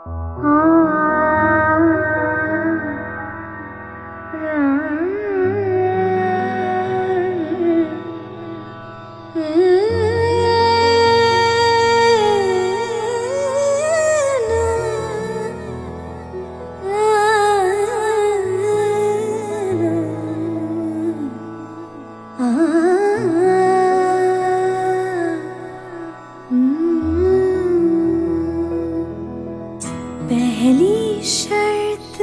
पहली शर्त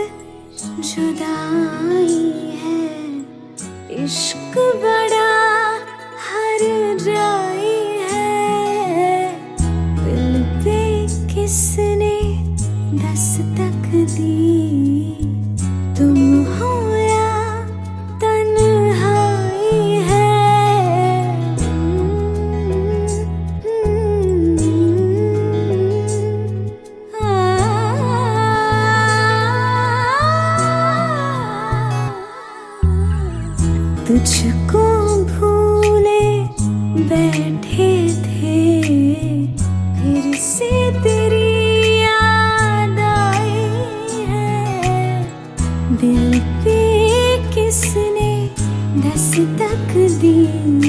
जुदाई है, इश्क बड़ा हर जाई है। दिल पे किसने दस्तक दी, तुम हो या तन्हाई है। तुझको भूले बैठे थे, फिर से तेरी याद आई है। दिल पे किसने दस्तक दी,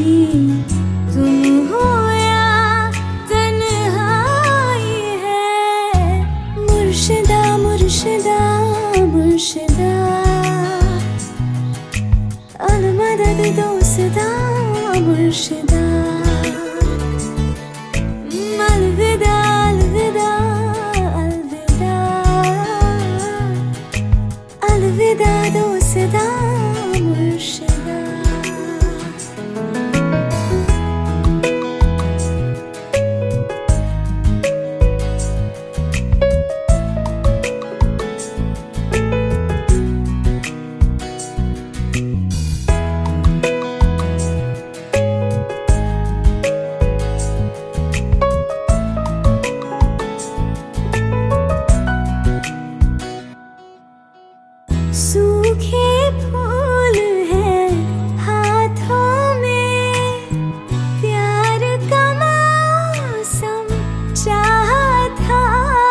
तुम हो या तन्हाई है। मुर्शिदा मुर्शिदा मुर्शिदा, अलमदद दोस्ता मुर्शिदा। अलविदा अलविदा अलविदा, अलविदा दोस्ता मुर्शिदा। सूखे फूल हैं हाथों में, प्यार का मौसम चाहा था।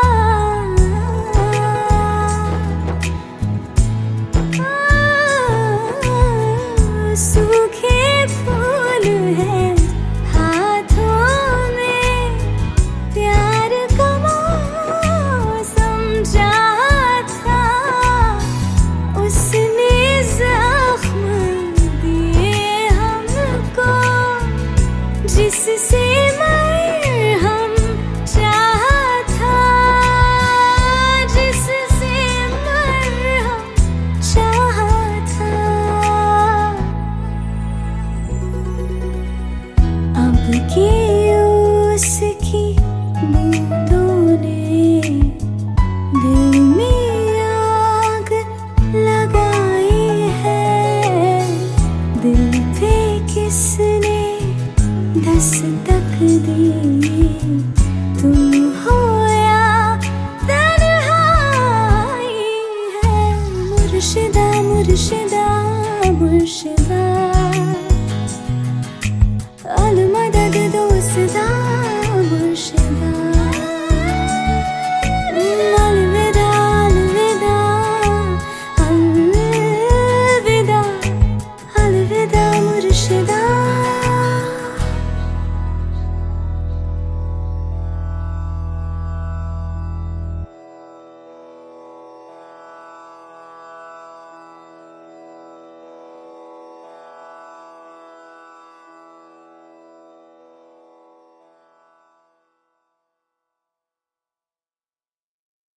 सूखे फूल हैं हाथों में, प्यार का मौसम चाहा था। उसने जख्म दिए हमको, जिससे मरहम चाहा था, जिससे मरहम चाहा था। अब की उसकी बूंदों ने दिल में आग लगाई है। दिल पे किसने दस्तक दी, तुम हो या तन्हाई है। मुर्शिदा मुर्शिदा मुर्शिदा,